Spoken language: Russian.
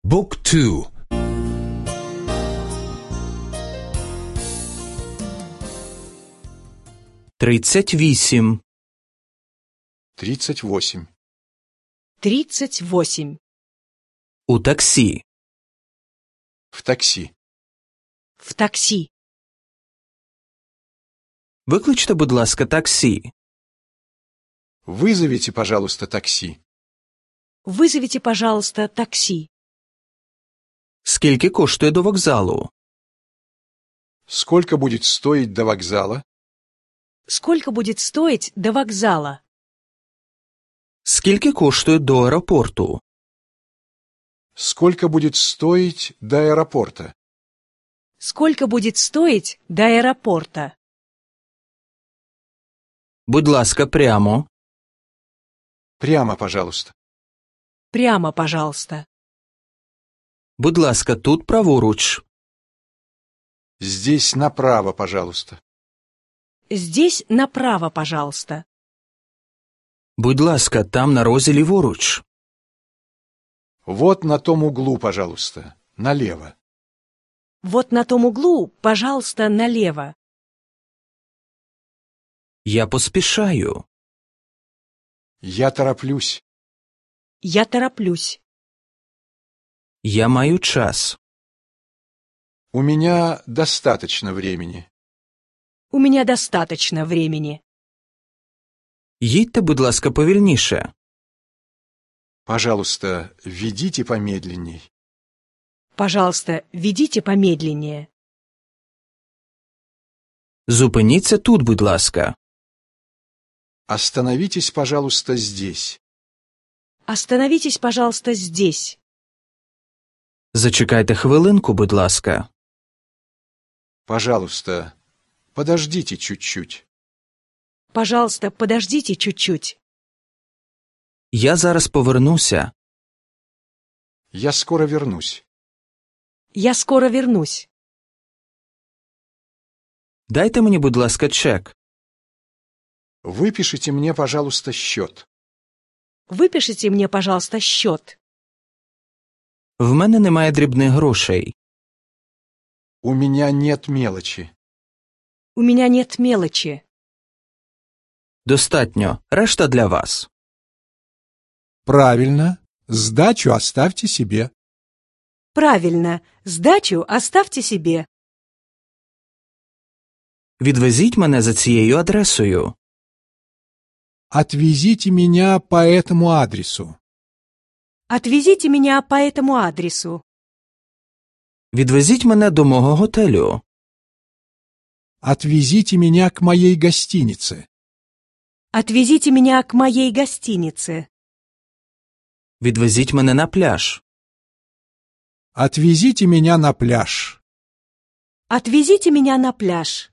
Book 2. 38. 38. 38. У таксі. В таксі. В таксі. Викличте, будь ласка, таксі. Вызовите, пожалуйста, такси. Вызовите, пожалуйста, такси. Скільки коштує до вокзалу? Сколько будет стоить до вокзала? Сколько будет стоить до вокзала? Скільки коштує до аеропорту? Сколько будет стоить до аэропорта? Сколько будет стоить до аэропорта? Будь ласка, прямо. Прямо, пожалуйста. Прямо, пожалуйста. Будь ласка, тут праворуч. Здесь направо, пожалуйста. Здесь направо, пожалуйста. Будь ласка, там на розі ліворуч. Вот на том углу, пожалуйста. Налево. Вот на том углу, пожалуйста, налево. Я поспішаю. Я тороплюсь. Я тороплюсь. Я маю час. У меня достаточно времени. У меня достаточно времени. Їдьте, будь ласка, повільніше. Пожалуйста, ведите помедленней. Пожалуйста, ведите помедленнее. Зупиніться тут, будь ласка. Остановитесь, пожалуйста, здесь. Остановитесь, пожалуйста, здесь. Зачекайте хвилинку, будь ласка. Пожалуйста, подождите чуть-чуть. Пожалуйста, подождите чуть-чуть. Я зараз повернуся. Я скоро вернусь. Я скоро вернусь. Дайте мені, будь ласка, чек. Выпишите мне, пожалуйста, счет. Выпишите мне, пожалуйста, счет. В мене немає дрібних грошей. У меня нет мелочи. У меня нет мелочи. Достатньо. Решта для вас. Правильно. Сдачу оставьте себе. Правильно. Сдачу оставьте себе. Відвезіть мене за цією адресою. Отвезите меня по этому адресу. Отвезите меня по этому адресу. Відвезіть мене до мого готелю. Отвезите меня к моей гостинице. Отвезите меня к моей гостинице. Відвезіть мене на пляж. Отвезите меня на пляж. Отвезите меня на пляж.